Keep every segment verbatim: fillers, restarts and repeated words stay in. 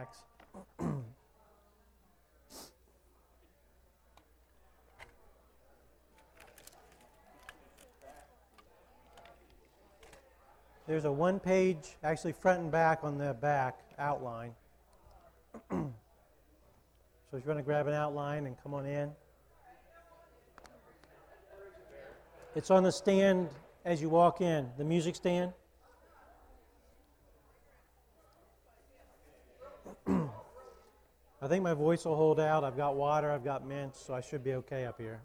Acts. There's a one-page, actually front and back on the back outline. So if you want to grab an outline and come on in. It's on the stand as you walk in, the music stand. I think my voice will hold out. I've got water, I've got mints, so I should be okay up here.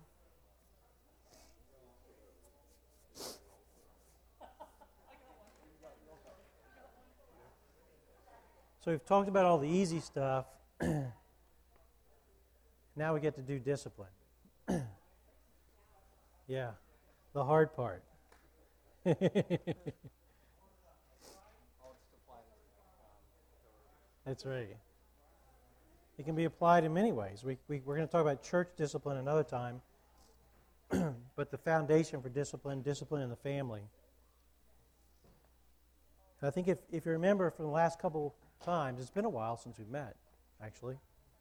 So we've talked about all the easy stuff. Now we get to do discipline. Yeah, the hard part. That's right. It can be applied in many ways. We, we, we're going to talk about church discipline another time, but the foundation for discipline, discipline in the family. I think if, if you remember from the last couple times, it's been a while since we've met, actually.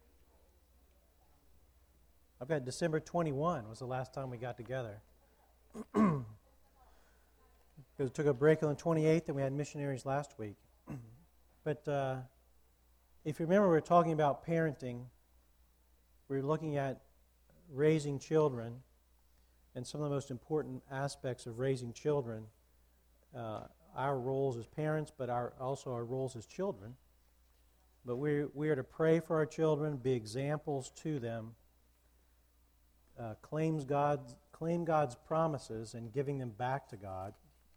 I've got December twenty-first was the last time we got together. Because it took a break on the twenty-eighth and we had missionaries last week. But uh, if you remember, we were talking about parenting. We were looking at raising children and some of the most important aspects of raising children. Uh, our roles as parents, but our, also our roles as children. But we we are to pray for our children, be examples to them, uh, claims God's, claim God's promises and giving them back to God.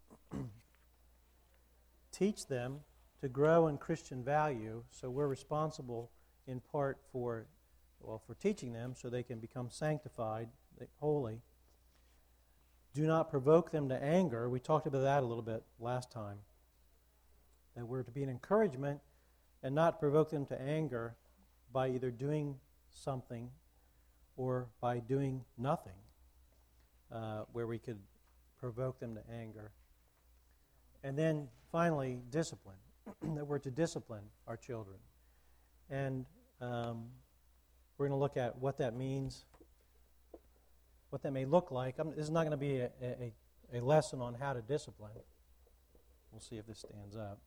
Teach them to grow in Christian value, so we're responsible in part for, well, for teaching them so they can become sanctified, holy. Do not provoke them to anger. We talked about that a little bit last time. That we're to be an encouragement and not provoke them to anger by either doing something or by doing nothing, uh, where we could provoke them to anger. And then finally, discipline. That we're to discipline our children. And um, we're going to look at what that means, what that may look like. I'm, this is not going to be a, a, a lesson on how to discipline. We'll see if this stands up.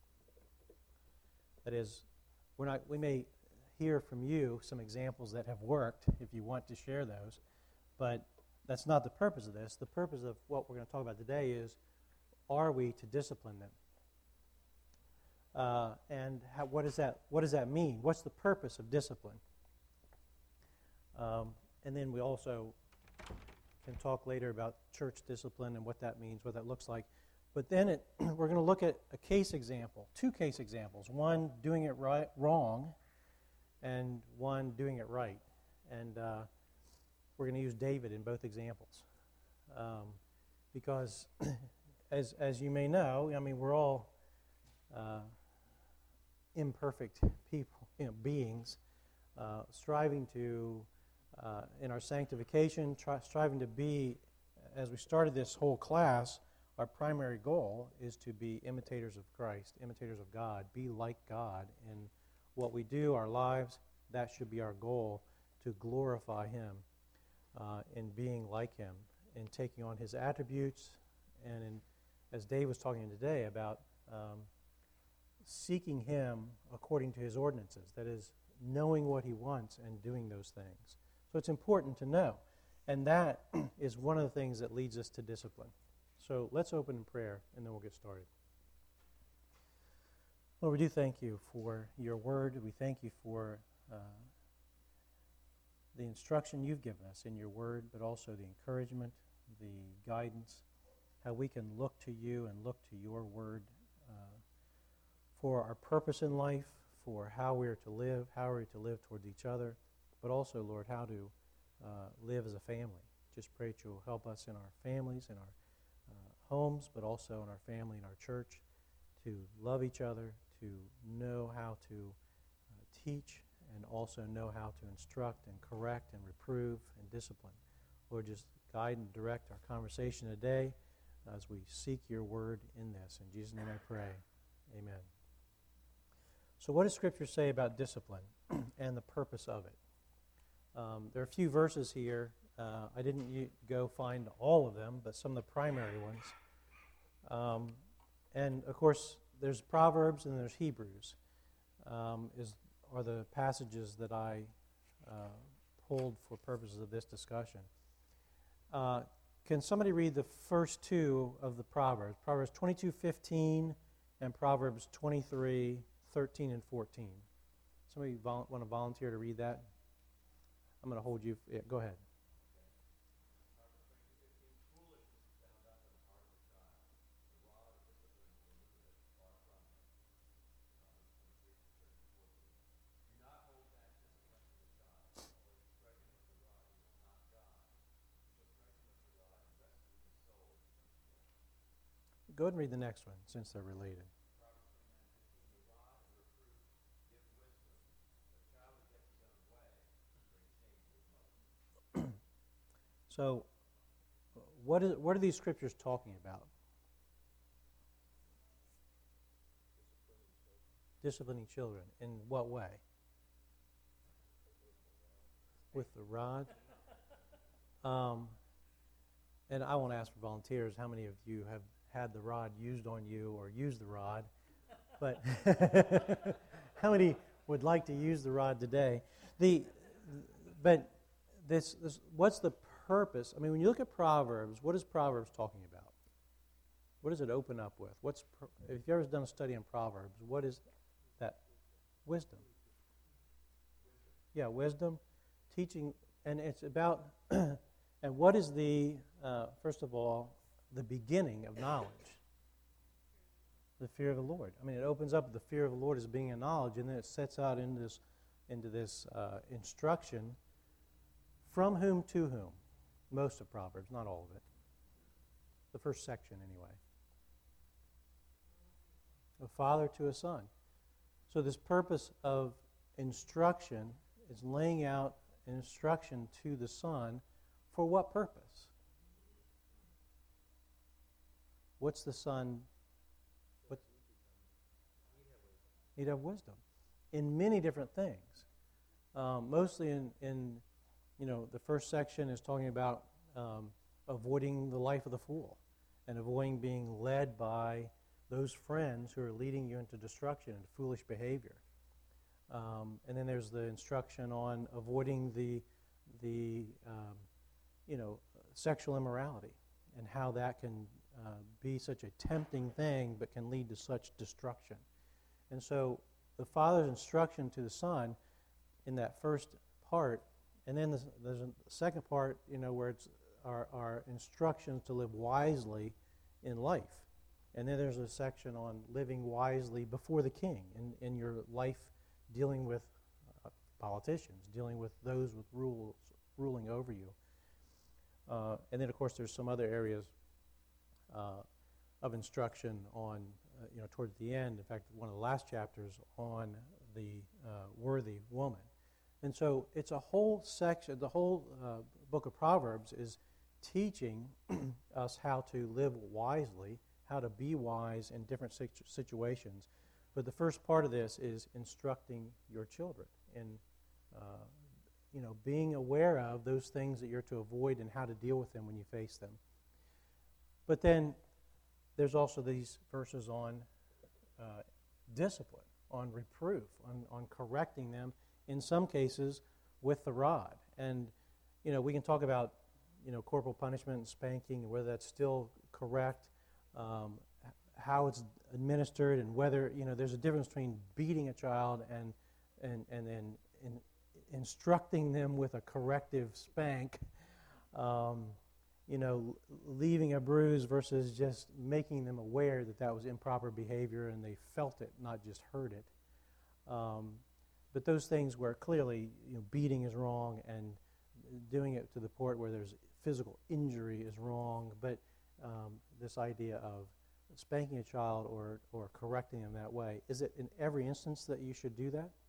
That is, we're not. We may hear from you some examples that have worked if you want to share those, but that's not the purpose of this. The purpose of what we're going to talk about today is, are we to discipline them? Uh, and how, what does that what does that mean? What's the purpose of discipline? Um, and then we also can talk later about church discipline and what that means, what that looks like. But then it, we're going to look at a case example, two case examples. One doing it right, wrong, and one doing it right. And uh, we're going to use David in both examples. Um, because, as as you may know, I mean, we're all uh, imperfect people, you know, beings, uh, striving to, uh, in our sanctification, try, striving to be, as we started this whole class, our primary goal is to be imitators of Christ, imitators of God, be like God in what we do, our lives. That should be our goal, to glorify Him uh, in being like Him, in taking on His attributes, and in, as Dave was talking today about um, seeking Him according to His ordinances, that is, knowing what He wants and doing those things. So it's important to know, and that is one of the things that leads us to discipline. So let's open in prayer, and then we'll get started. Lord, we do thank you for your word. We thank you for uh, the instruction you've given us in your word, but also the encouragement, the guidance, how we can look to you and look to your word uh, for our purpose in life, for how we are to live, how we are to live towards each other, but also, Lord, how to uh, live as a family. Just pray that you'll help us in our families, in our homes, but also in our family and our church, to love each other, to know how to uh, teach, and also know how to instruct and correct and reprove and discipline. Lord, just guide and direct our conversation today as we seek your word in this. In Jesus' name I pray. Amen. So what does Scripture say about discipline and the purpose of it? Um, there are a few verses here. Uh, I didn't u- go find all of them, but some of the primary ones. Um, and, of course, there's Proverbs and there's Hebrews um, is are the passages that I uh, pulled for purposes of this discussion. Uh, can somebody read the first two of the Proverbs? Proverbs twenty-two fifteen and Proverbs twenty-three thirteen and fourteen. Somebody vol- want to volunteer to read that? I'm going to hold you. Yeah, go ahead. Go ahead and read the next one, since they're related. So, what, is, what are these scriptures talking about? Disciplining children. In what way? With the rod? Um, and I won't ask for volunteers. How many of you have had the rod used on you or used the rod? But how many would like to use the rod today? The, but this, this, what's the purpose? I mean, when you look at Proverbs, what is Proverbs talking about? What does it open up with? What's if you've ever done a study on Proverbs, what is that? Wisdom. Yeah, wisdom, teaching, and it's about. And what is the uh, first of all the beginning of knowledge? The fear of the Lord. I mean, it opens up the fear of the Lord as being a knowledge, and then it sets out into this into this uh, instruction. From whom to whom? Most of Proverbs, not all of it. The first section, anyway. A father to a son. So this purpose of instruction is laying out instruction to the son for what purpose? What's the son? What? He'd have wisdom in many different things. Um, mostly in, in, you know, the first section is talking about um, avoiding the life of the fool and avoiding being led by those friends who are leading you into destruction and foolish behavior. Um, and then there's the instruction on avoiding the, the um, you know, sexual immorality and how that can uh, be such a tempting thing but can lead to such destruction. And so the father's instruction to the son in that first part, and then there's, there's a second part, you know, where it's our, our instructions to live wisely in life. And then there's a section on living wisely before the king in, in your life, dealing with uh, politicians, dealing with those with rules ruling over you. Uh, and then, of course, there's some other areas uh, of instruction on, uh, you know, towards the end. In fact, one of the last chapters on the uh, worthy woman. And so it's a whole section, the whole uh, book of Proverbs is teaching us how to live wisely, how to be wise in different situ- situations. But the first part of this is instructing your children in, uh, you know, being aware of those things that you're to avoid and how to deal with them when you face them. But then there's also these verses on uh, discipline, on reproof, on, on correcting them, in some cases with the rod. And, you know, we can talk about, you know, corporal punishment and spanking and whether that's still correct, um, how it's administered, and whether, you know, there's a difference between beating a child and and and then in, instructing them with a corrective spank, um, you know, leaving a bruise versus just making them aware that that was improper behavior and they felt it, not just heard it. Um, but those things where clearly, you know, beating is wrong and doing it to the point where there's physical injury is wrong, but um, this idea of spanking a child or, or correcting them that way, is it in every instance that you should do that?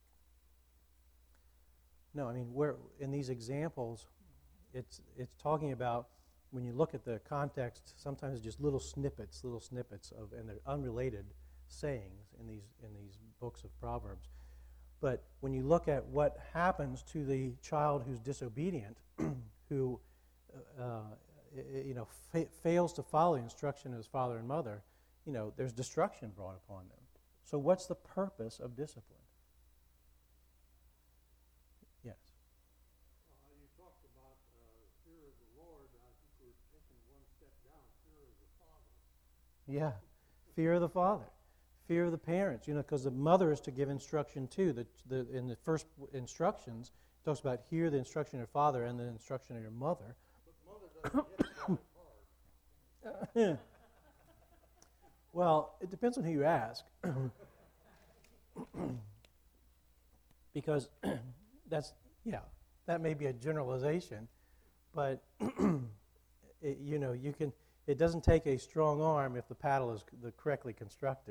No, I mean, where in these examples, it's it's talking about, when you look at the context, sometimes just little snippets, little snippets of, and they're unrelated sayings in these in these books of Proverbs. But when you look at what happens to the child who's disobedient, who uh, you know fa- fails to follow the instruction of his father and mother, you know, there's destruction brought upon them. So what's the purpose of discipline? Yes. Uh, you talked about uh, fear of the Lord. I think we're taking one step down. Fear of the Father. Yeah, fear of the father, fear of the parents. You know, because the mother is to give instruction too. The, the in the first instructions, it talks about hear the instruction of your father and the instruction of your mother. But mother doesn't hit very hard. Well, it depends on who you ask. Because that's, yeah, that may be a generalization, but, it, you know, you can, it doesn't take a strong arm if the paddle is the correctly constructed.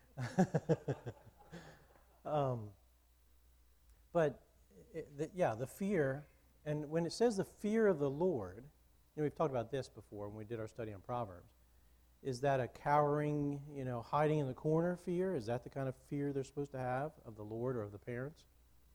um, but, it, the, yeah, the fear, and when it says the fear of the Lord, you know, we've talked about this before when we did our study on Proverbs. Is that a cowering, you know, hiding in the corner fear? Is that the kind of fear they're supposed to have of the Lord or of the parents?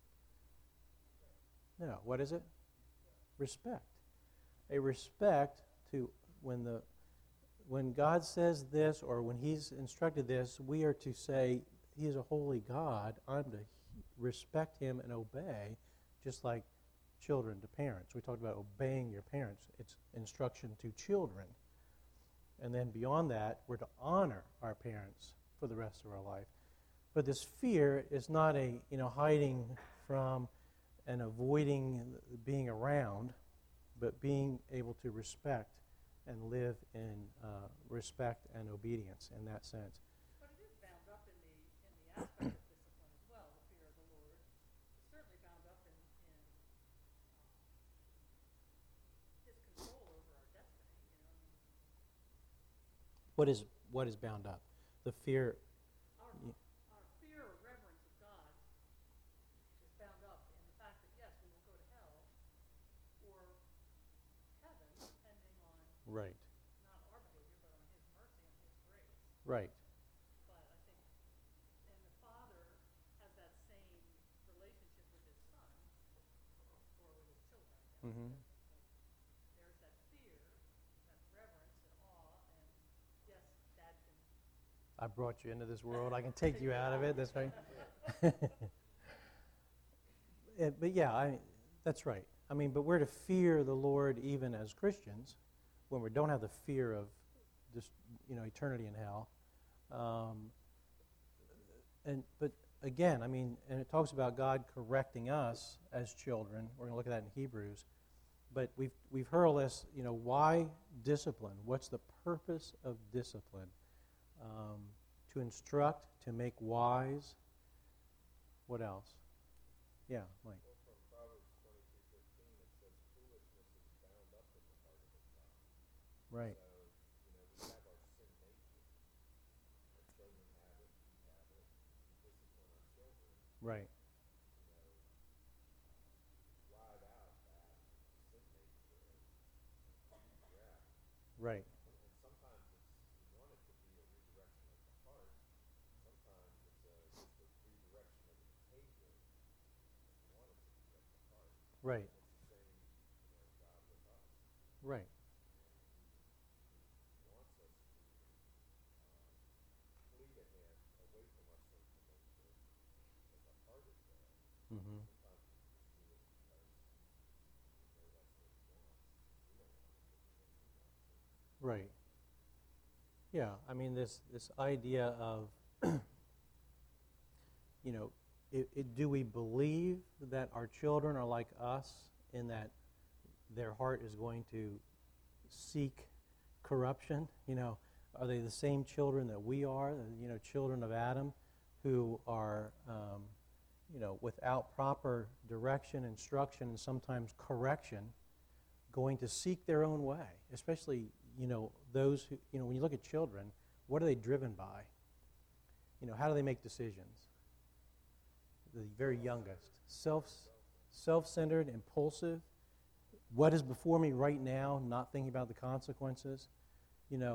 No. What is it? Respect. A respect to when the when God says this or when He's instructed this, we are to say, He is a holy God. I'm to respect Him and obey, just like children to parents. We talked about obeying your parents. It's instruction to children. And then beyond that, we're to honor our parents for the rest of our life. But this fear is not a, you know, hiding from and avoiding being around, but being able to respect and live in uh, respect and obedience in that sense. But it is bound up in the in the aspect of discipline as well, the fear of the Lord. It's certainly bound up in, in um, His control over our destiny. You know, I mean, What is what is bound up? The fear. Our, our fear or reverence of God is bound up in the fact that, yes, we will go to hell or heaven, depending on Right. not our behavior, but on His mercy and His grace. Right. But I think, and the Father has that same relationship with His Son, or with His children. You know, Mm-hmm. there's that fear, that reverence and awe, and yes, Dad can. I brought you into this world. I can take you out of it. That's right. Eh, but yeah, I, that's right. I mean, but we're to fear the Lord even as Christians when we don't have the fear of just, you know, eternity in hell. Um, and but again, I mean, and it talks about God correcting us as children. We're going to look at that in Hebrews. But we've we've heard all this. You know, why discipline? What's the purpose of discipline? Um, to instruct, to make wise. What else? Yeah, Mike. Well, from Proverbs twenty-two fifteen, it says foolishness is bound up in the heart of a child. Right. So, you know, we have our sin nature. Our children have it, we have it. We discipline our children. Right. You know, drive out that sin nature and redirect. Right. And sometimes it's, you want it to be a redirection of the heart. Sometimes it's a, just a redirection of the behavior. You want it to direct the heart. Right. It's the same, you know, God with us. Right. He wants us to um, flee to Him, away from our sinful nature, because our heart is there. Mm-hmm. Sometimes we just do it because we know that's what He wants. We don't want to do it because He wants it. Right. Yeah, I mean this this idea of, you know, it, it, do we believe that our children are like us in that their heart is going to seek corruption? You know, are they the same children that we are? You know, children of Adam, who are, um, you know, without proper direction, instruction, and sometimes correction, going to seek their own way, especially, you know, those who, you know, when you look at children, what are they driven by? You know, how do they make decisions? The very youngest. Self, self-centered, impulsive. What is before me right now, not thinking about the consequences. You know,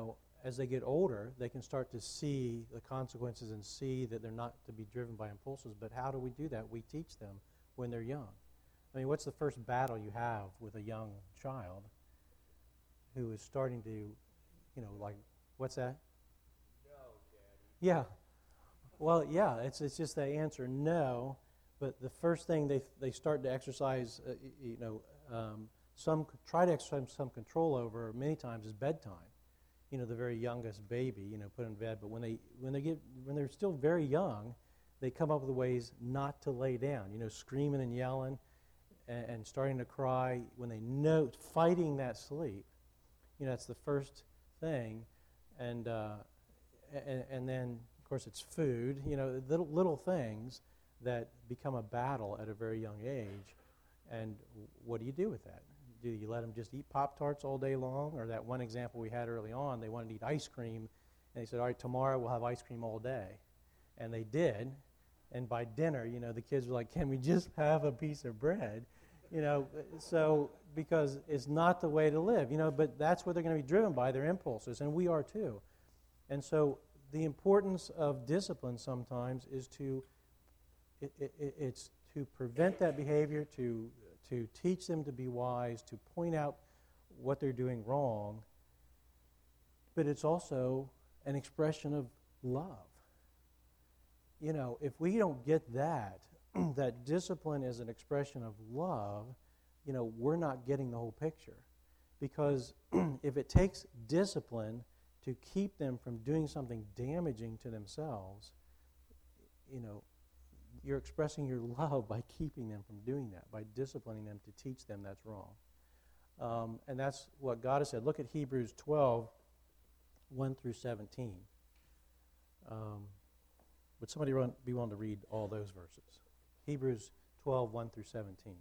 as they get older, they can start to see the consequences and see that they're not to be driven by impulses. But how do we do that? We teach them when they're young. I mean, what's the first battle you have with a young child who is starting to, you know, like, what's that? No, Daddy. Yeah. Well, yeah, it's it's just they answer no, but the first thing they they start to exercise, uh, y- you know, um, some try to exercise some control over many times is bedtime. You know, the very youngest baby, you know, put in bed. But when they when they get when they're still very young, they come up with ways not to lay down. You know, screaming and yelling, and, and starting to cry when they know fighting that sleep. You know, that's the first thing, and uh, and, and then of course it's food. You know, little little things that become a battle at a very young age. And what do you do with that? Do you let them just eat Pop-Tarts all day long? Or that one example we had early on, they wanted to eat ice cream, and they said, all right, tomorrow we'll have ice cream all day. And they did, and by dinner, you know, the kids were like, can we just have a piece of bread? You know, so, because it's not the way to live, you know, but that's what they're going to be driven by, their impulses, and we are too. And so the importance of discipline sometimes is to, it, it, it's to prevent that behavior, to to teach them to be wise, to point out what they're doing wrong, but it's also an expression of love. You know, if we don't get that, that discipline is an expression of love, you know, we're not getting the whole picture. Because if it takes discipline to keep them from doing something damaging to themselves, you know, you're expressing your love by keeping them from doing that, by disciplining them to teach them that's wrong. Um, and that's what God has said. Look at Hebrews twelve, one through seventeen. Um, would somebody run, be willing to read all those verses? Hebrews twelve, one through seventeen.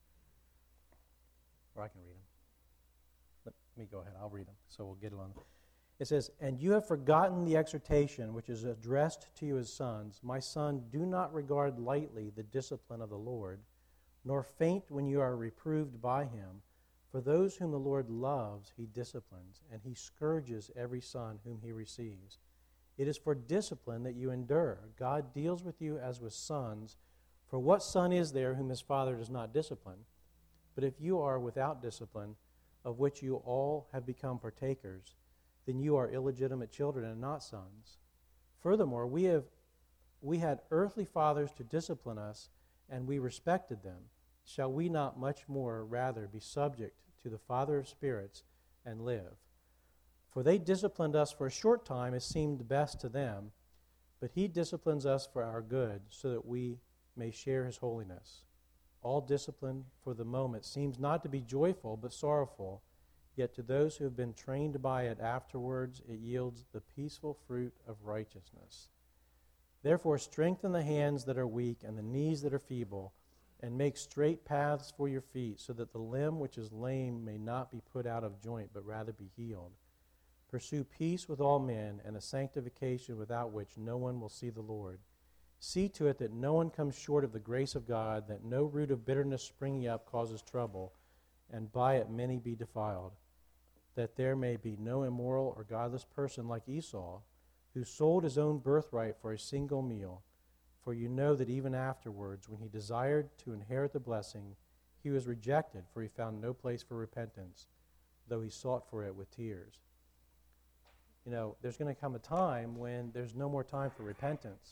Or I can read them. Let me go ahead. I'll read them, so we'll get it on. It says, and you have forgotten the exhortation which is addressed to you as sons. My son, do not regard lightly the discipline of the Lord, nor faint when you are reproved by him. For those whom the Lord loves, he disciplines, and he scourges every son whom he receives. It is for discipline that you endure. God deals with you as with sons. For what son is there whom his father does not discipline? But if you are without discipline, of which you all have become partakers, then you are illegitimate children and not sons. Furthermore, we have we had earthly fathers to discipline us, and we respected them. Shall we not much more rather be subject to the Father of spirits and live? For they disciplined us for a short time as seemed best to them, but he disciplines us for our good, so that we may share his holiness. All discipline for the moment seems not to be joyful, but sorrowful. Yet to those who have been trained by it afterwards, it yields the peaceful fruit of righteousness. Therefore, strengthen the hands that are weak and the knees that are feeble, and make straight paths for your feet, so that the limb which is lame may not be put out of joint, but rather be healed. Pursue peace with all men, and a sanctification without which no one will see the Lord. See to it that no one comes short of the grace of God, that no root of bitterness springing up causes trouble, and by it many be defiled. That there may be no immoral or godless person like Esau, who sold his own birthright for a single meal. For you know that even afterwards, when he desired to inherit the blessing, he was rejected, for he found no place for repentance, though he sought for it with tears. You know, there's going to come a time when there's no more time for repentance.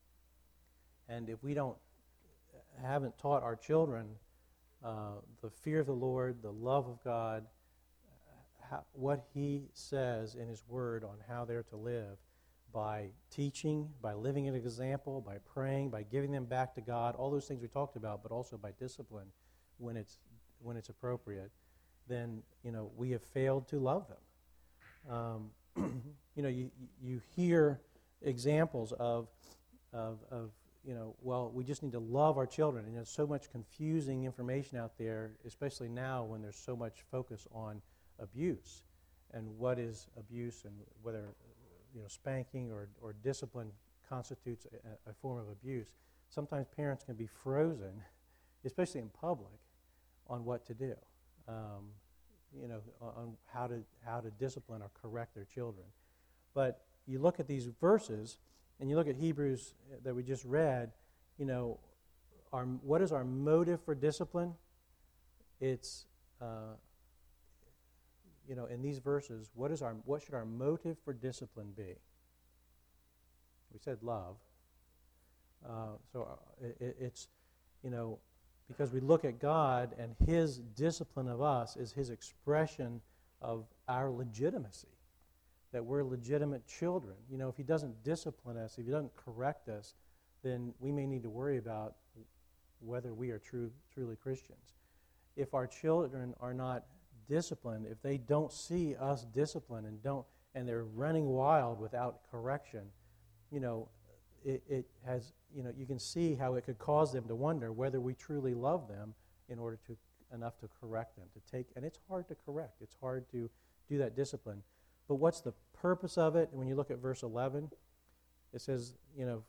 And if we don't, haven't taught our children uh, the fear of the Lord, the love of God, How, what he says in his word on how they're to live, by teaching, by living an example, by praying, by giving them back to God, all those things we talked about, but also by discipline when it's when it's appropriate, then, you know, we have failed to love them. Um, you know, you you hear examples of of of you know, well, we just need to love our children, and there's so much confusing information out there, especially now when there's so much focus on abuse and what is abuse, and whether, you know, spanking or, or discipline constitutes a, a form of abuse. Sometimes parents can be frozen, especially in public, on what to do, um, you know, on how to how to discipline or correct their children. But you look at these verses, and you look at Hebrews that we just read, you know, our, what is our motive for discipline? It's, uh, you know, in these verses, what is our what should our motive for discipline be? We said love. Uh, so uh, it, it's, you know, because we look at God and His discipline of us is His expression of our legitimacy, that we're legitimate children. You know, if He doesn't discipline us, if He doesn't correct us, then we may need to worry about whether we are true, truly Christians. If our children are not disciplined, if they don't see us disciplined and don't, and they're running wild without correction, you know, it, it has, you know, you can see how it could cause them to wonder whether we truly love them in order to, enough to correct them, to take, and it's hard to correct. It's hard to do that discipline. But what's the purpose of it? And when you look at verse eleven, it says, you know,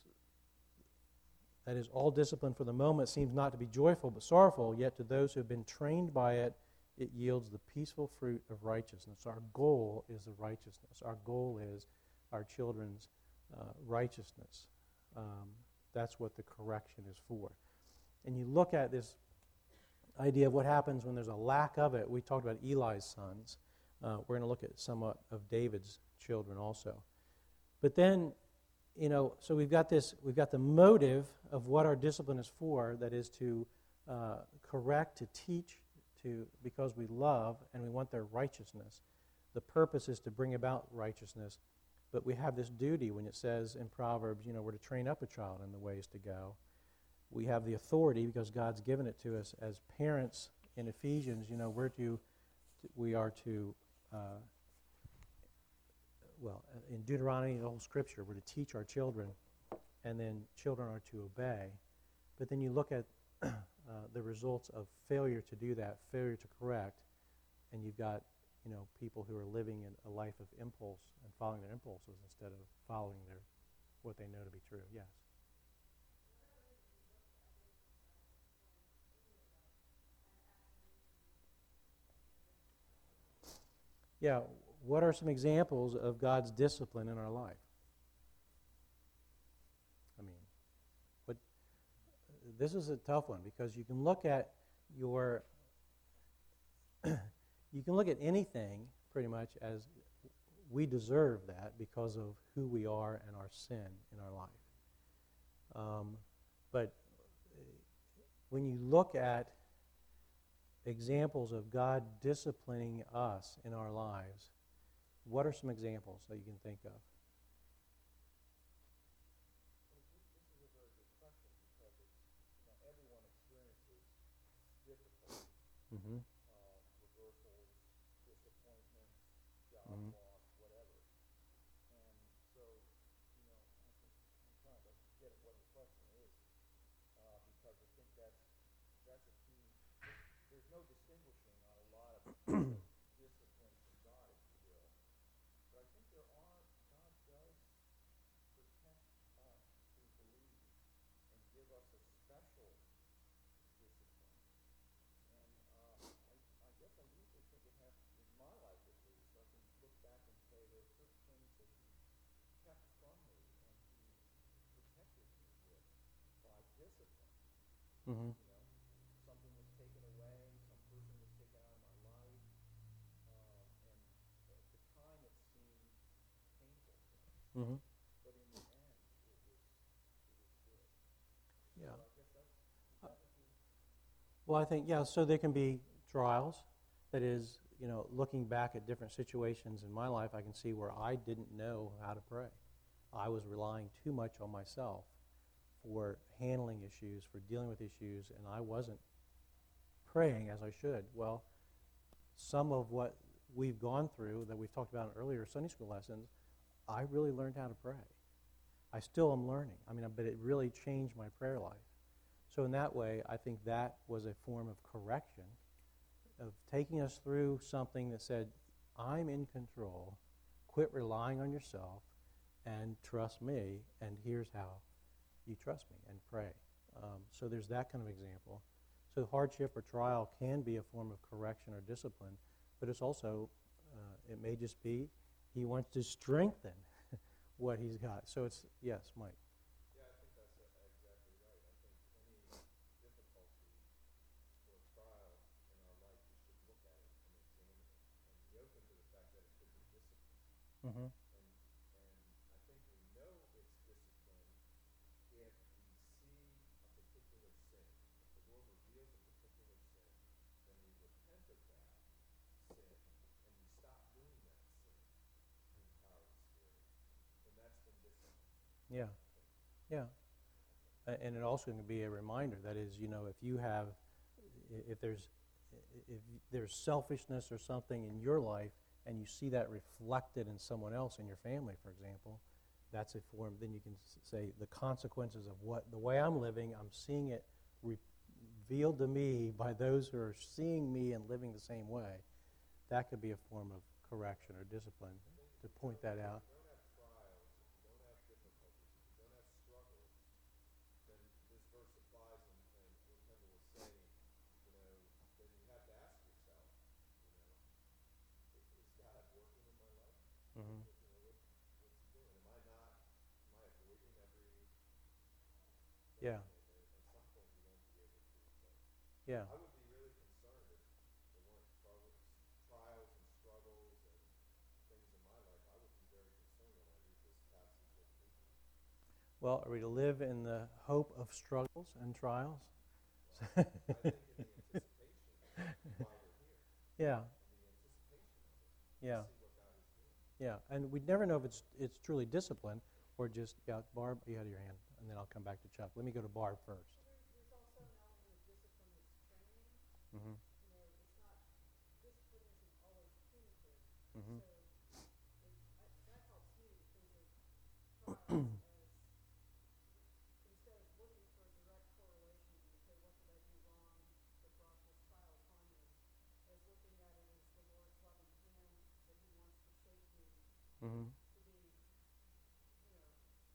that is, all discipline for the moment seems not to be joyful but sorrowful, yet to those who have been trained by it, it yields the peaceful fruit of righteousness. Our goal is the righteousness. Our goal is our children's uh, righteousness. Um, that's what the correction is for. And you look at this idea of what happens when there's a lack of it. We talked about Eli's sons. Uh, we're going to look at somewhat of David's children also. But then, you know, so we've got this, we've got the motive of what our discipline is for, that is to uh, correct, to teach, to because we love and we want their righteousness. The purpose is to bring about righteousness, but we have this duty when it says in Proverbs, you know, we're to train up a child in the ways to go. We have the authority because God's given it to us as parents in Ephesians. You know, we're to, we are to, uh, well, in Deuteronomy, the whole Scripture, we're to teach our children, and then children are to obey. But then you look at uh, the results of failure to do that, failure to correct, and you've got, you know, people who are living in a life of impulse and following their impulses instead of following their what they know to be true. Yes. Yeah, what are some examples of God's discipline in our life? I mean, what this is a tough one because you can look at your you can look at anything pretty much as we deserve that because of who we are and our sin in our life. Um, but when you look at examples of God disciplining us in our lives, what are some examples that you can think of? Well, this, this is a very good question because it's, you know, everyone experiences difficulty, Mm-hmm. uh, reversals, disappointment, job Mhm. loss, whatever. And so, you know, I think I'm trying to get at what the question is, uh, because I think that's that's a key. There's no distinguishing on a lot of discipline from God, if you will. But I think there are, God does protect us who believe and give us a special discipline. And uh, I, I guess I usually think it has, in my life at least, I can look back and say there are certain things that He kept from me and He protected me with by discipline. Mm-hmm. You know, something was taken away, some person was taken out of my life, um, and at the time it seemed painful to me, Mm-hmm. but in the end it was it was good. Yeah. So I guess that's that would be. Well, I think, yeah, so there can be trials. That is, you know, looking back at different situations in my life, I can see where I didn't know how to pray. I was relying too much on myself for handling issues, for dealing with issues, and I wasn't praying as I should. Well, some of what we've gone through that we've talked about in earlier Sunday school lessons, I really learned how to pray. I still am learning. I mean, but it really changed my prayer life. So in that way, I think that was a form of correction, of taking us through something that said, I'm in control, quit relying on yourself, and trust me, and here's how you trust me, and pray. Um, so there's that kind of example. So hardship or trial can be a form of correction or discipline, but it's also, uh, it may just be He wants to strengthen what he's got. So it's, yes, Mike. Yeah, I think that's uh, exactly right. I think any difficulty or trial in our life, we should look at it and examine it and be open to the fact that it could be discipline. Mm-hmm. And, and I think we know it's discipline if we see a particular sin. If the Lord reveals a particular sin, then we repent of that sin and we stop doing that sin through the power of the Spirit. And that's been discipline. Yeah, yeah. A- And it also can be a reminder, that is, you know, if you have, i- if there's, i- if there's selfishness or something in your life, and you see that reflected in someone else in your family, for example, that's a form, then you can s- say the consequences of what, the way I'm living, I'm seeing it revealed to me by those who are seeing me and living the same way. That could be a form of correction or discipline, to point that out. If you don't have trials, if you don't have difficulties, if you don't have struggles, then this verse applies, and, and what Kendall was saying, you know, then you have to ask yourself, you know, i- is God working in my life? Mm-hmm. You know, what, what's he doing? Am I not, am I avoiding every thing? Yeah, And at some point you won't be able to. But yeah. I would be really concerned if there weren't troubles, trials and struggles and things in my life. I would be very concerned when I read this passage of Hebrews. Well, are we to live in the hope of struggles and trials? I think in the anticipation while we're here, Yeah, in the anticipation of it, yeah, see what God is doing. yeah. And we'd never know if it's it's truly discipline or just, yeah, Barb, you had your hand, and then I'll come back to Chuck. Let me go to Barb first. So there's, there's also an element of discipline that's training. Mm-hmm. You know, it's not, discipline isn't always punitive. Mm-hmm. So it, I, that helps me to think of trials as, instead of looking for a direct correlation, okay, what did I do wrong that brought this trial upon me, as looking at it as the Lord's loving hand that he wants to shape me Mm-hmm. to be, you know,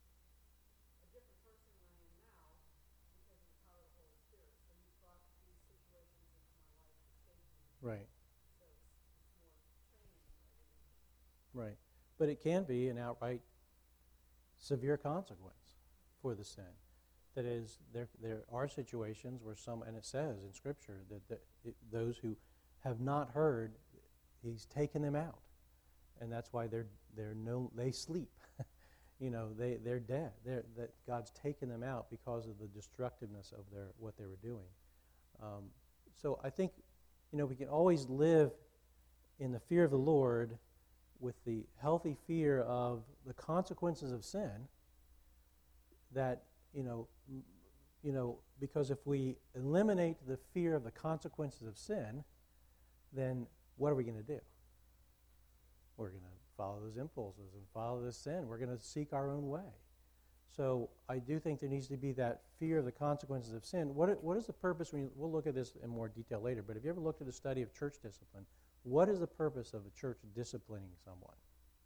a different person than I am now because of the power of the Holy Spirit. So he's brought these situations into my life to shape me. Right, So it's, it's more training rather than just, right. But it can be an outright severe consequence for the sin. That is, there there are situations where some, and it says in Scripture that the, it, those who have not heard, he's taken them out, and that's why they're they're no they sleep. You know, they they're dead. They're, that God's taken them out because of the destructiveness of their what they were doing. Um, so I think, you know, we can always live in the fear of the Lord with the healthy fear of the consequences of sin. That, you know, m- you know, because if we eliminate the fear of the consequences of sin, then what are we going to do? We're going to follow those impulses and follow this sin. We're going to seek our own way. So I do think there needs to be that fear of the consequences of sin. What, i- what is the purpose? When you, we'll look at this in more detail later, but have you ever looked at the study of church discipline? What is the purpose of a church disciplining someone?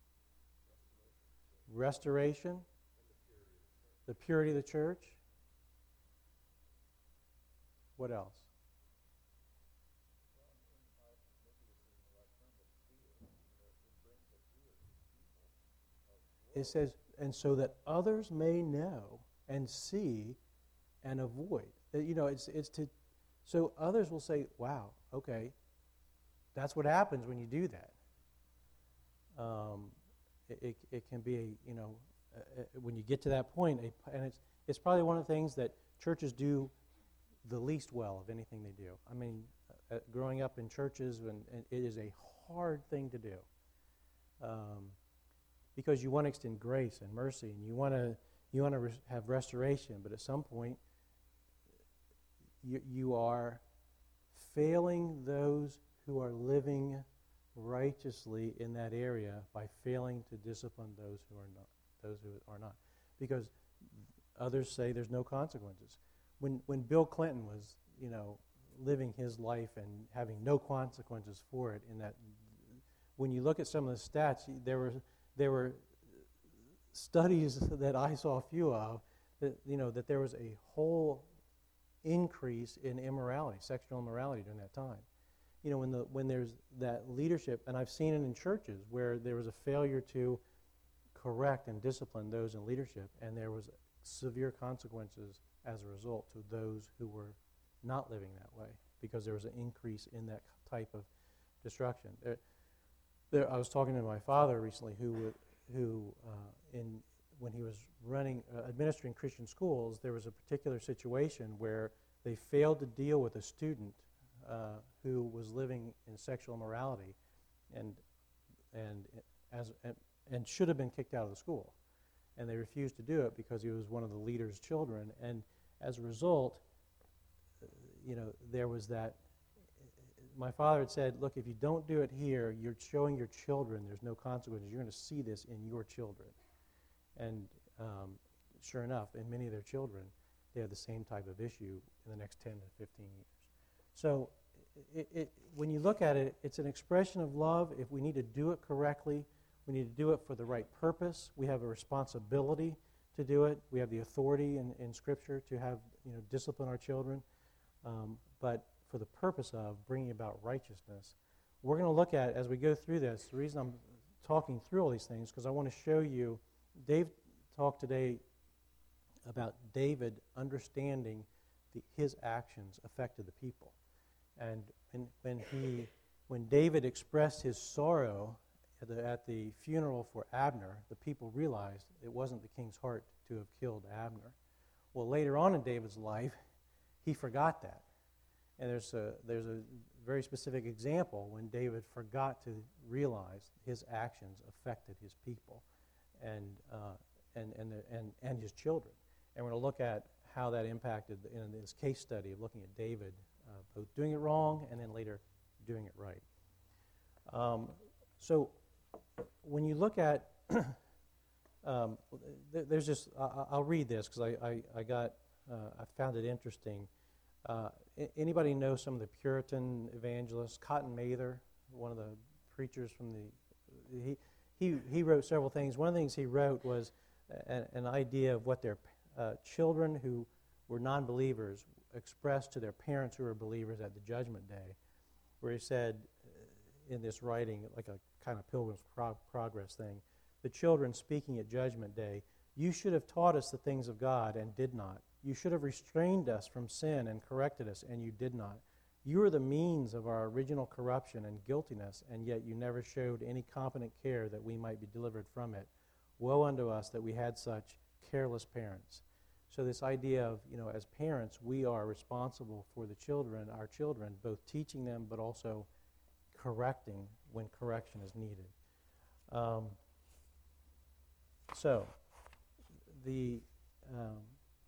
Restoration, the purity of the church. What else? Well, and, and I, maybe this isn't the right term, but fear. You know, it brings a fear to people of It says, and so that others may know and see and avoid. That, you know, it's it's to, so others will say, "Wow, okay, that's what happens when you do that." Um, it, it it can be a, you know, uh, uh, when you get to that point, a, and it's it's probably one of the things that churches do the least well of anything they do. I mean, uh, uh, growing up in churches, when and it is a hard thing to do. Um, because you want to extend grace and mercy, and you want to you want to res- have restoration, but at some point you, you are failing those who are living righteously in that area by failing to discipline those who are not those who are not, because others say there's no consequences. When when Bill Clinton was, you know, living his life and having no consequences for it, in that, when you look at some of the stats, there were there were studies that I saw a few of, that, you know, that there was a whole increase in immorality, sexual immorality during that time. you know, when the when there's that leadership, and I've seen it in churches where there was a failure to correct and discipline those in leadership, and there was severe consequences as a result to those who were not living that way, because there was an increase in that type of destruction. There, there, I was talking to my father recently, who would, who uh, in when he was running uh, administering Christian schools, there was a particular situation where they failed to deal with a student uh, who was living in sexual immorality, and and as and, and should have been kicked out of the school, and they refused to do it because he was one of the leader's children, and as a result, uh, you know, there was that. My father had said, look, if you don't do it here, you're showing your children there's no consequences. You're going to see this in your children. And um, sure enough, in many of their children, they have the same type of issue in the next ten to fifteen years. So it, it, when you look at it, it's an expression of love. If we need to do it correctly, we need to do it for the right purpose. We have a responsibility to do it. We have the authority in, in Scripture to have, you know, discipline our children. Um, but for the purpose of bringing about righteousness. We're going to look at, as we go through this, the reason I'm talking through all these things, because I want to show you, Dave talked today about David understanding the, his actions affected the people. And when, when, he, when David expressed his sorrow at the, at the funeral for Abner, the people realized it wasn't the king's heart to have killed Abner. Well, later on in David's life, he forgot that. And there's a, there's a very specific example when David forgot to realize his actions affected his people and, uh, and, and, the, and, and his children. And we're going to look at how that impacted in this case study of looking at David uh, both doing it wrong and then later doing it right. Um, so when you look at, um, th- there's just, I- I'll read this because I, I, I got, uh, I found it interesting. Uh, anybody know some of the Puritan evangelists? Cotton Mather, one of the preachers from the, he he he wrote several things. One of the things he wrote was a, an idea of what their uh, children who were non-believers expressed to their parents who were believers at the Judgment Day, where he said uh, in this writing, like a kind of Pilgrim's Pro- Progress thing, the children speaking at Judgment Day, "You should have taught us the things of God and did not. You should have restrained us from sin and corrected us, and you did not. You are the means of our original corruption and guiltiness, and yet you never showed any competent care that we might be delivered from it. Woe unto us that we had such careless parents." So this idea of, you know, as parents, we are responsible for the children, our children, both teaching them but also correcting when correction is needed. Um, so, the... Um,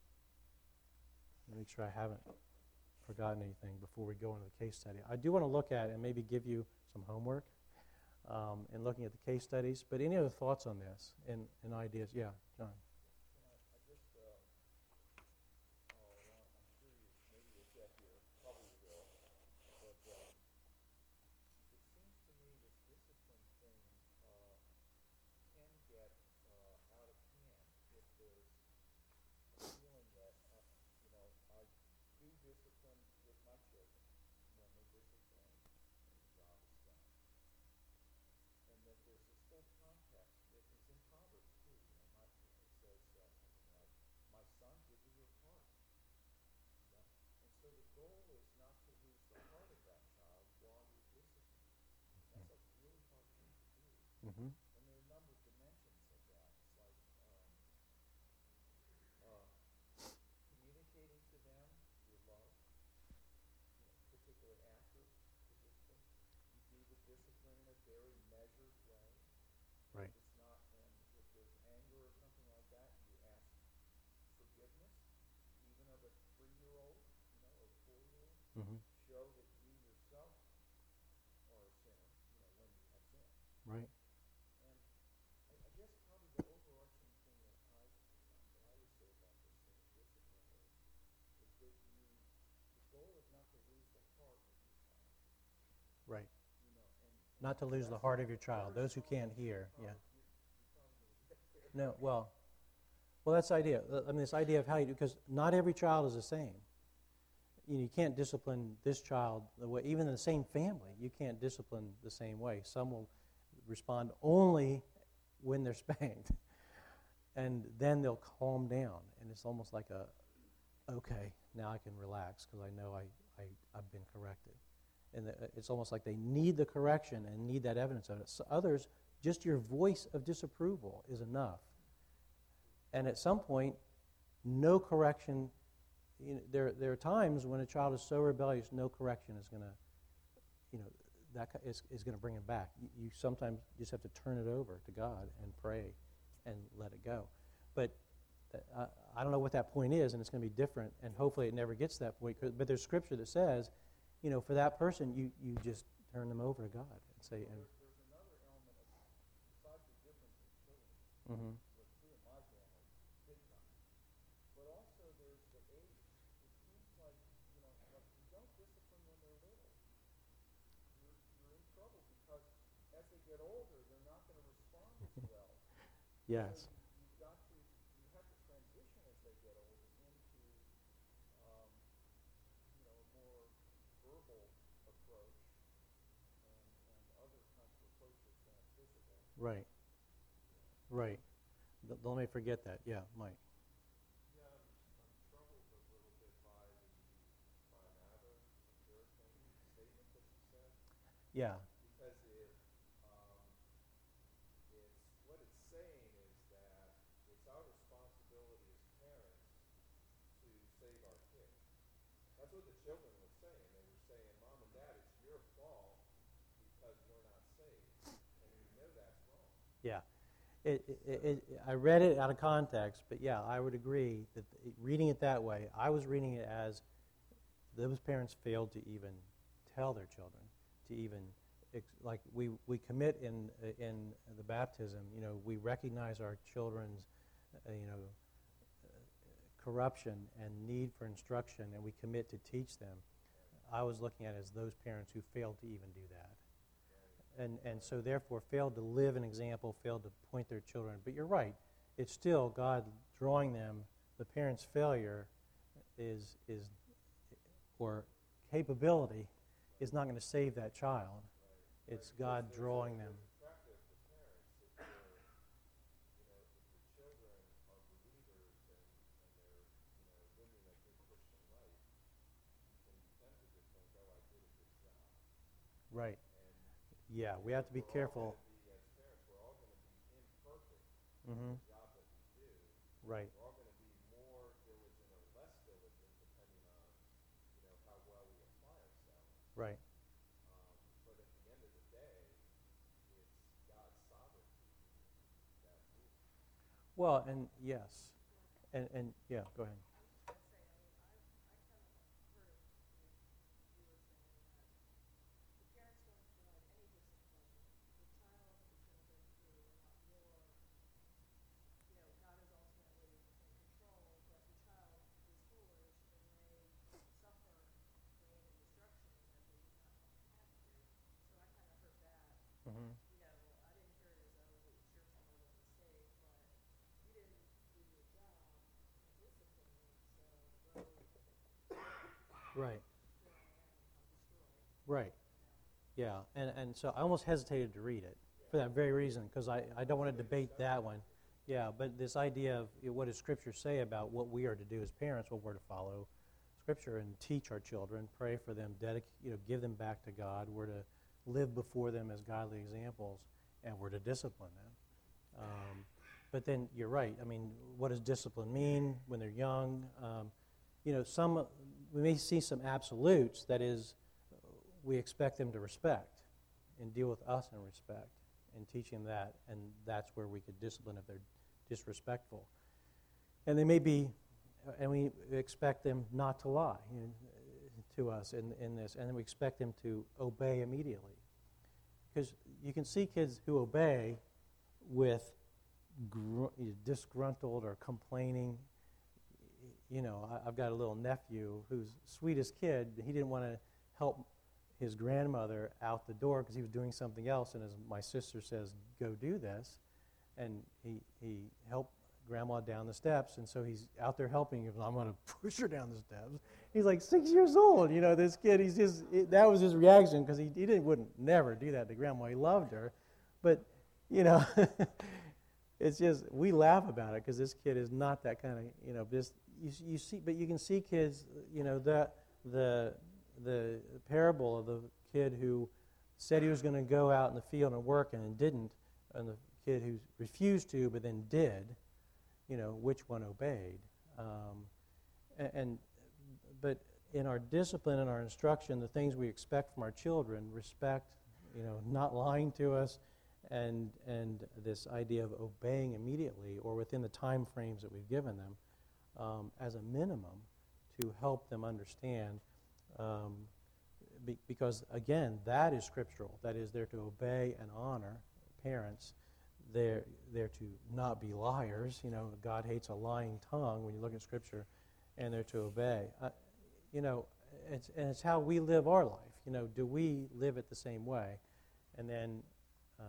make sure I haven't forgotten anything before we go into the case study. I do want to look at and maybe give you some homework um, in looking at the case studies. But any other thoughts on this and, and ideas? Yeah, John. You know, I just, uh, oh, well, I'm sure you, maybe you'll get here, probably will, but um, it seems to me this discipline thing uh, can get uh, out of hand if there's a feeling that, uh, you know, I do discipline with my children when they discipline, and the job is done. And that there's this whole context that is in Proverbs too. You know, my, it says uh, something like, "My son, give me your heart." You know? And so the goal is not to lose the heart of that child while you're disciplining. That's a really hard thing to do. Mm-hmm. And there are a number of dimensions of that. It's like um, uh, communicating to them your love, you know, particularly after the discipline. You do the discipline in a very measured way. Right. It's not, and if there's anger or something like that, you ask forgiveness, even of a three-year-old, you know, or four-year-old. Mm-hmm. Show that you yourself are a sinner, you know, when you have sinned. Right. And I, I guess probably the overarching thing that I that I would say about this thing of discipline is, is that you the goal is not to lose the heart of your child. Right. You know, and, and Not to lose the that's heart a- of your child. Those who can't hear. you're Yeah. probably- you're- you're probably gonna get there. No. Well. Well, that's the idea. I mean, this idea of how you do, because not every child is the same. you know, you can't discipline this child the way, even in the same family, you can't discipline the same way. Some will respond only when they're spanked, and then they'll calm down, and it's almost like a, okay, now I can relax because I know I, I, I've been corrected. And the, it's almost like they need the correction and need that evidence of it. So others, just your voice of disapproval is enough. And at some point, no correction, you know, there, there are times when a child is so rebellious, no correction is going to, you know, that is, is going to bring him back. You, you sometimes just have to turn it over to God and pray and let it go. But uh, I don't know what that point is, and it's going to be different, and hopefully it never gets to that point. But there's scripture that says, you know, for that person, you, you just turn them over to God and say, and, There's another element of, besides the difference in children, mm-hmm. with two in my family, big time. But also there's the age. It seems like, you know, like you don't discipline when they're little. You're, you're in trouble because as they get older, they're not going to respond as well. Yes. So you, you've got to, you have to transition as they get older into, um, you know, a more verbal approach and, and other kinds of approaches than physical. Right. Right. Th- Don't let me forget that. Yeah, Mike. Yeah, I'm, I'm troubled a little bit by the Maranatha Puritan statement that you said, Yeah. because it, um, it's, what it's saying is that it's our responsibility as parents to save our kids. That's what the children were saying. They were saying, Mom and Dad, it's your fault because we're not saved. And we know that's wrong. Yeah. It, it, it, I read it out of context, but yeah, I would agree that it, reading it that way, I was reading it as those parents failed to even tell their children, to even, ex- like we, we commit in, in the baptism, you know, we recognize our children's, uh, you know, uh, corruption and need for instruction, and we commit to teach them. I was looking at it as those parents who failed to even do that. And, and so therefore failed to live an example, failed to point their children. But you're right. It's still God drawing them. The parent's failure is, is or capability is not going to save that child. It's God drawing them. Practice for parents if they're, you know, if the children are believers and, and they're, you know, living a good Christian life, you can be tempted to think, oh, I did a good job. Right. And Yeah, we have to be we're careful. all going to be, as parents, we're all going to be imperfect Mm-hmm. in the job that we do. Right. We're all going to be more diligent or less diligent depending on, you know, how well we apply ourselves. Right. Um, but at the end of the day, it's God's sovereignty that rules. Well, and yes. And, and yeah, go ahead. I was just gonna say, I mean, I, I kind of heard of, you, you were saying that the parents don't provide any discipline. The child is going to go through a lot more, you know, God is ultimately in control, but the child is foolish and they suffer pain and destruction that they do not want to have to. So I kind of heard that. Mm-hmm. You know, I didn't hear it as, oh, it's your child wasn't saved, but you didn't do your job in disciplining, so go, Right. here I am, I'm destroyed. Right. You know. Yeah, and, and so I almost hesitated to read it for that very reason, because I, I don't want to debate that one. Yeah, but this idea of you know, what does Scripture say about what we are to do as parents, well, we're to follow Scripture and teach our children, pray for them, dedic- you know, give them back to God. We're to live before them as godly examples, and we're to discipline them. Um, but then you're right. I mean, what does discipline mean when they're young? Um, you know, some we may see some absolutes. That is, we expect them to respect and deal with us in respect and teach them that, and that's where we could discipline if they're disrespectful. And they may be, and we expect them not to lie you know, to us in, in this, and then we expect them to obey immediately. Because you can see kids who obey with gr- disgruntled or complaining. You know, I, I've got a little nephew who's sweetest kid. He didn't want to help his grandmother out the door because he was doing something else, and as my sister says, go do this, and he, he helped grandma down the steps, and so he's out there helping him. I'm going to push her down the steps. He's like six years old, you know, this kid, he's just, it, that was his reaction, because he, he didn't, wouldn't never do that to grandma. He loved her. But, you know, it's just, we laugh about it, because this kid is not that kind of, you know, just, you, you see, but you can see kids, you know, that, the, the parable of the kid who said he was going to go out in the field and work and didn't, and the kid who refused to but then did, you know, which one obeyed. Um, and, and but in our discipline and our instruction, the things we expect from our children, respect, you know, not lying to us, and and this idea of obeying immediately or within the time frames that we've given them, um, as a minimum, to help them understand. Um, be, because again, that is scriptural. That is, they're to obey and honor parents. They're, they're to not be liars. You know, God hates a lying tongue when you look at Scripture, and they're to obey. Uh, you know, it's, and it's how we live our life. You know, do we live it the same way? And then um,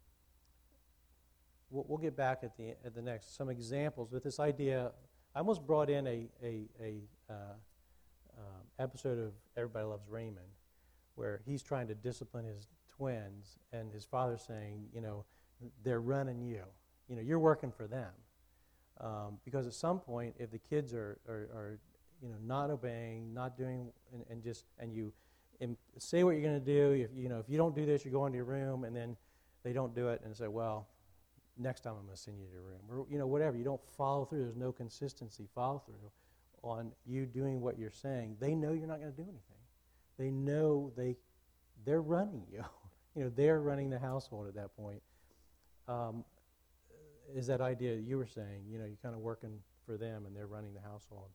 we'll, we'll get back at the at the next some examples with this idea. I almost brought in a a, a uh, um, episode of Everybody Loves Raymond, where he's trying to discipline his twins, and his father's saying, you know, they're running you. You know, you're working for them. Um, because at some point, if the kids are, are, are you know, not obeying, not doing, and, and just, and you im- say what you're going to do, if you know, if you don't do this, you go into your room, and then they don't do it, and say, well, next time I'm going to send you to your room, or you know, whatever. You don't follow through. There's no consistency, follow through on you doing what you're saying. They know you're not going to do anything. They know they, they're running you. You know, they're running the household at that point. Um, is that idea you were saying, you know, you're kind of working for them and they're running the household.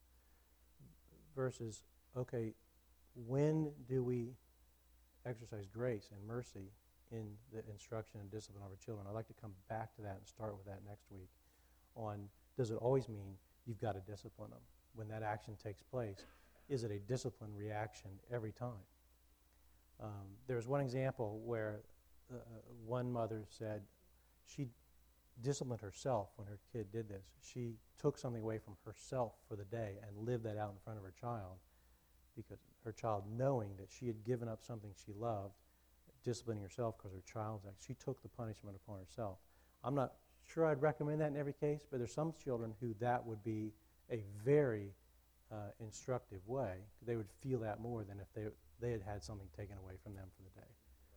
Versus, okay, when do we exercise grace and mercy in the instruction and discipline of our children? I'd like to come back to that and start with that next week on, does it always mean you've got to discipline them? When that action takes place, is it a discipline reaction every time? Um, there's one example where uh, one mother said she disciplined herself when her kid did this. She took something away from herself for the day and lived that out in front of her child, because her child, knowing that she had given up something she loved, disciplining herself because her child's act, she took the punishment upon herself. I'm not sure I'd recommend that in every case, but there's some children who that would be a very uh, instructive way. They would feel that more than if they they had had something taken away from them for the day.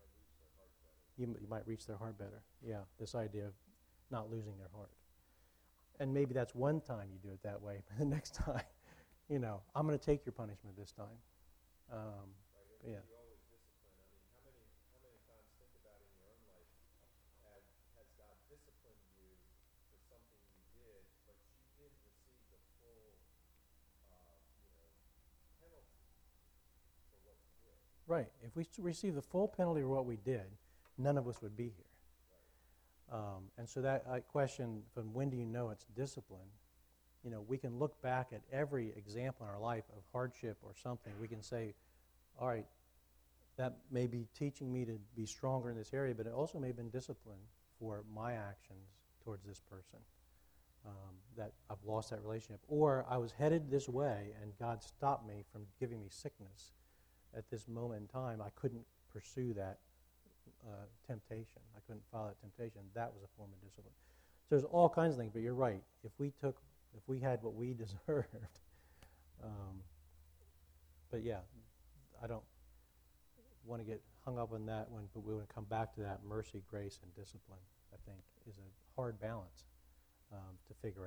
You, m- you might reach their heart better. Yeah, this idea of not losing their heart. And maybe that's one time you do it that way, but the next time, you know, I'm going to take your punishment this time. Um, Right, and yeah. you always discipline. I mean, how many how many times, think about in your own life, had, has God disciplined you for something you did, but you didn't receive the full, uh, you know, penalty for what you did. Right. If we s- receive the full penalty for what we did, none of us would be here. Um, and so that uh, question from when do you know it's discipline, you know, we can look back at every example in our life of hardship or something. We can say, all right, that may be teaching me to be stronger in this area, but it also may have been discipline for my actions towards this person, um, that I've lost that relationship. Or I was headed this way, and God stopped me from giving me sickness at this moment in time. I couldn't pursue that uh, temptation. I couldn't follow that temptation. That was a form of discipline. So there's all kinds of things, but you're right. If we took, if we had what we deserved, um, but yeah, I don't want to get hung up on that one, but we want to come back to that. Mercy, grace, and discipline, I think, is a hard balance um, to figure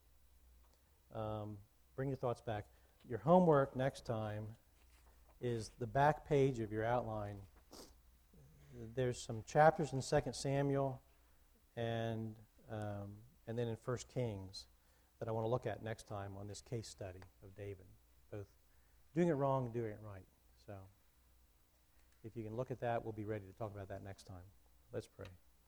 out. Um, bring your thoughts back. Your homework next time is the back page of your outline. There's some chapters in Second Samuel and um, and then in First Kings that I want to look at next time on this case study of David, both doing it wrong and doing it right. So if you can look at that, we'll be ready to talk about that next time. Let's pray.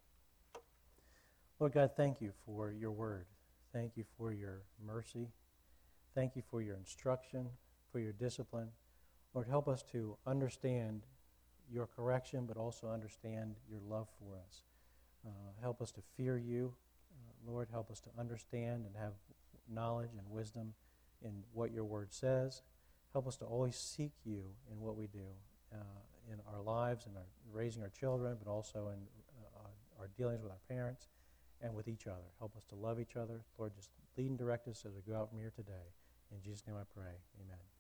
Lord God, thank you for your word. Thank you for your mercy. Thank you for your instruction, for your discipline. Lord, help us to understand your correction, but also understand your love for us. Uh, help us to fear you uh, Lord, help us to understand and have knowledge and wisdom in what your word says. Help us to always seek you in what we do, uh, in our lives and our raising our children, but also in uh, our, our dealings with our parents and with each other. Help us to love each other. Lord, just lead and direct us as we go out from here today. In Jesus' name I pray. Amen.